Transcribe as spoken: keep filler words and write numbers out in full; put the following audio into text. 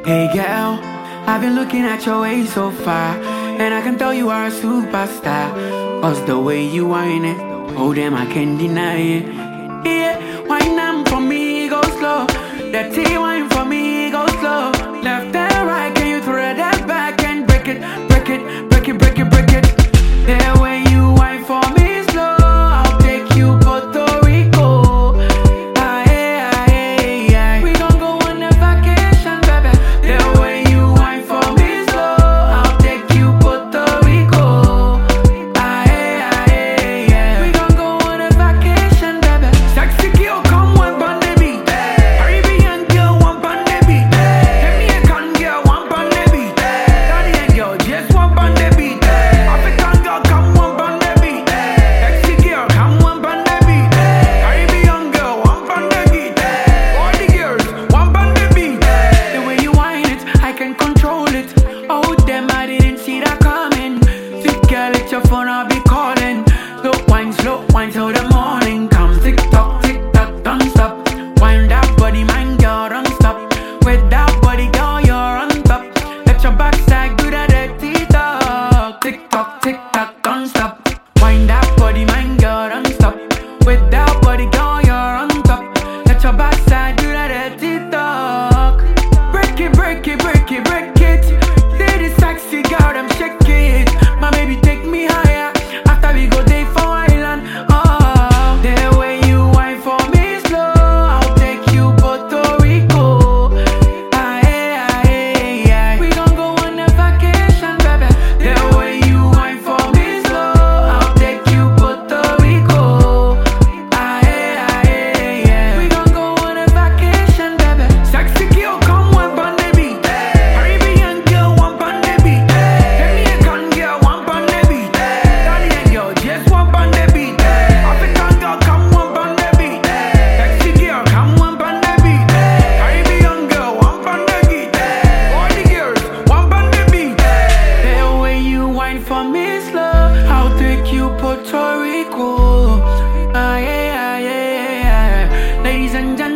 Hey girl, I've been looking at your ways so far, and I can tell you are a superstar. Cause the way you whine it, oh damn, I can't deny it. Yeah, wine them for me, go slow. That T wine for me, go slow. Left and right, can you throw that back and break it, break it, break it, break it, break it. The way you whine for me slow, I'll take you Puerto Rico. Aye, aye, aye. We gon' go on a vacation, baby. The way you whine for me slow, I'll take you Puerto Rico. Aye, aye, aye. We gon' go on a vacation, baby. Sexy girl, come one on the beat. Caribbean girl, one on the beat. Jamaican girl, one on the beat. Ghanaian girl, just one on the beat. African girl, come one on the beat. Sexy girl, come one on the beat. Caribbean girl, one on the beat. All the girls, one on the beat. The way you whine it, I can control it. Oh damn, I didn't see that coming. Sweet girl, it's your phone, I'll be calling. Slow wine, slow wine till the morning come. Tick tock, tick tock, don't stop. Wind that body, man, girl, don't stop. With that body, girl, you're on top. Let your backside do that dirty talk. Tick tock, tick tock, don't stop. Wind that body, man, girl, don't stop. With that body, girl, you're on top. Let your backside do that dirty talk. Break it, break it, break it, break it. Say this sexy girl, them shake it. My baby, take me higher. After we go day for island. Oh, the way you whine for me slow, I'll take you Puerto Rico. Aye, aye, aye. We gon' go on a vacation, baby. The way you whine for me slow, I'll take you Puerto Rico. Aye, aye, aye. We gon' go on a vacation, baby. Sexy girl, come one on the beat. Caribbean girl, one on the beat. Jamaican girl, one on the beat. Ghanaian girl, just one on the beat. African girl, come one on the beat. Sexy girl, come one on the beat. Caribbean girl, one on the beat. All the girls, one on the beat. The way you whine for me slow, I'll take you Puerto Rico. Aye, aye, aye, aye. Ladies and gentlemen.